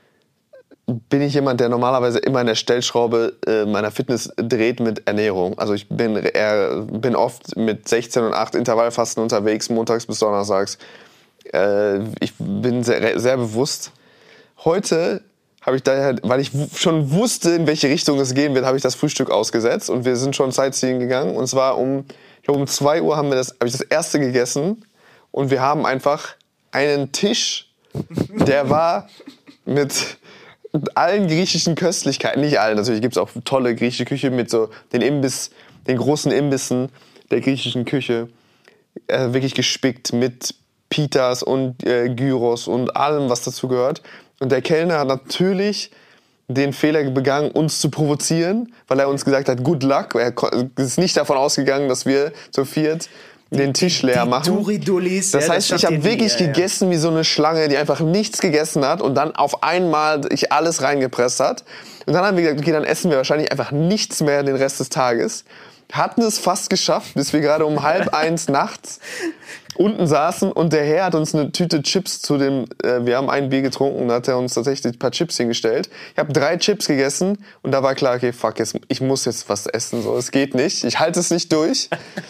bin ich jemand, der normalerweise immer an der Stellschraube äh, meiner Fitness dreht mit Ernährung. Also ich bin, eher, bin oft mit sechzehn und acht Intervallfasten unterwegs, montags bis donnerstags. Äh, ich bin sehr, sehr bewusst. Heute habe ich daher, weil ich w- schon wusste, in welche Richtung es gehen wird, habe ich das Frühstück ausgesetzt und wir sind schon Sightseeing gegangen. Und zwar um, ich glaube um zwei Uhr haben wir das, habe ich das erste gegessen und wir haben einfach einen Tisch, der war mit allen griechischen Köstlichkeiten, nicht allen, natürlich gibt es auch tolle griechische Küche mit so den Imbiss, den großen Imbissen der griechischen Küche, äh, wirklich gespickt mit Pitas und äh, Gyros und allem, was dazu gehört. Und der Kellner hat natürlich den Fehler begangen, uns zu provozieren, weil er uns gesagt hat, good luck. Er ist nicht davon ausgegangen, dass wir zu viert den Tisch leer machen. Duridulis, das ja, heißt, das ich habe wirklich nie, ja, gegessen wie so eine Schlange, die einfach nichts gegessen hat und dann auf einmal ich alles reingepresst hat. Und dann haben wir gesagt, okay, dann essen wir wahrscheinlich einfach nichts mehr den Rest des Tages. hatten es fast geschafft, bis wir gerade um halb eins nachts unten saßen und der Herr hat uns eine Tüte Chips zu dem, äh, wir haben ein Bier getrunken und hat er uns tatsächlich ein paar Chips hingestellt. Ich habe drei Chips gegessen und da war klar, okay, fuck, jetzt, ich muss jetzt was essen, so, es geht nicht, ich halte es nicht durch.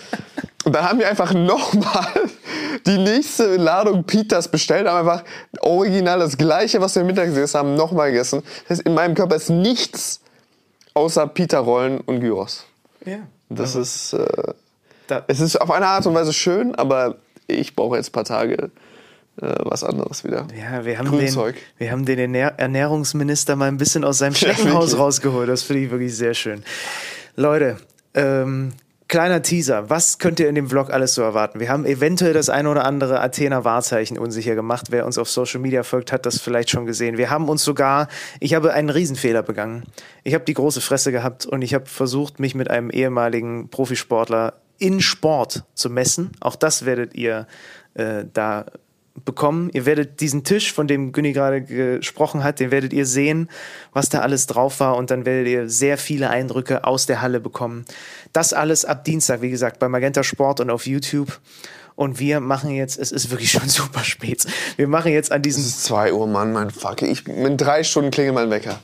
Und dann haben wir einfach nochmal die nächste Ladung Pitas bestellt, haben einfach original das Gleiche, was wir Mittag gegessen haben, nochmal gegessen. Das heißt, in meinem Körper ist nichts außer Pita-Rollen und Gyros. Ja. Das ist, äh, da. Es ist auf eine Art und Weise schön, aber ich brauche jetzt ein paar Tage äh, was anderes wieder. Ja, wir haben, den, wir haben den Ernähr- Ernährungsminister mal ein bisschen aus seinem Schneckenhaus ja, rausgeholt. Das finde ich wirklich sehr schön. Leute, ähm, kleiner Teaser. Was könnt ihr in dem Vlog alles so erwarten? Wir haben eventuell das ein oder andere Athener Wahrzeichen unsicher gemacht. Wer uns auf Social Media folgt, hat das vielleicht schon gesehen. Wir haben uns sogar, ich habe einen Riesenfehler begangen. Ich habe die große Fresse gehabt und ich habe versucht, mich mit einem ehemaligen Profisportler in Sport zu messen. Auch das werdet ihr äh, da bekommen. Ihr werdet diesen Tisch, von dem Günni gerade gesprochen hat, den werdet ihr sehen, was da alles drauf war und dann werdet ihr sehr viele Eindrücke aus der Halle bekommen. Das alles ab Dienstag, wie gesagt, bei Magenta Sport und auf YouTube. Und wir machen jetzt, es ist wirklich schon super spät, wir machen jetzt an diesem... Es ist zwei Uhr, Mann, mein Fuck. Ich, in drei Stunden klingelt mein Wecker.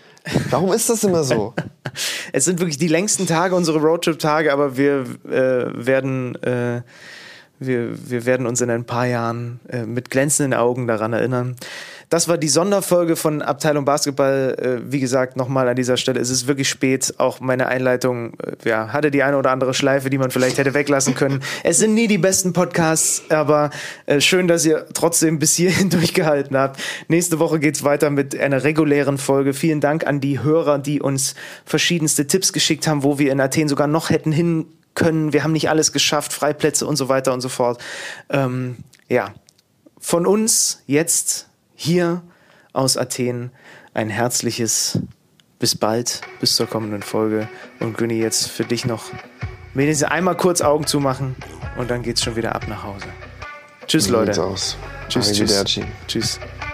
Warum ist das immer so? Es sind wirklich die längsten Tage, unsere Roadtrip-Tage, aber wir äh, werden... Äh, Wir, wir werden uns in ein paar Jahren äh, mit glänzenden Augen daran erinnern. Das war die Sonderfolge von Abteilung Basketball. Äh, wie gesagt, nochmal an dieser Stelle, es ist wirklich spät. Auch meine Einleitung äh, ja, hatte die eine oder andere Schleife, die man vielleicht hätte weglassen können. Es sind nie die besten Podcasts, aber äh, schön, dass ihr trotzdem bis hierhin durchgehalten habt. Nächste Woche geht's weiter mit einer regulären Folge. Vielen Dank an die Hörer, die uns verschiedenste Tipps geschickt haben, wo wir in Athen sogar noch hätten hin können. Wir haben nicht alles geschafft, Freiplätze und so weiter und so fort. Ähm, ja, von uns jetzt hier aus Athen ein herzliches bis bald, bis zur kommenden Folge. Und Günni, jetzt für dich noch wenigstens einmal kurz Augen zumachen und dann geht's schon wieder ab nach Hause. Tschüss, Leute. Aus. Tschüss, tschüss. Tschüss.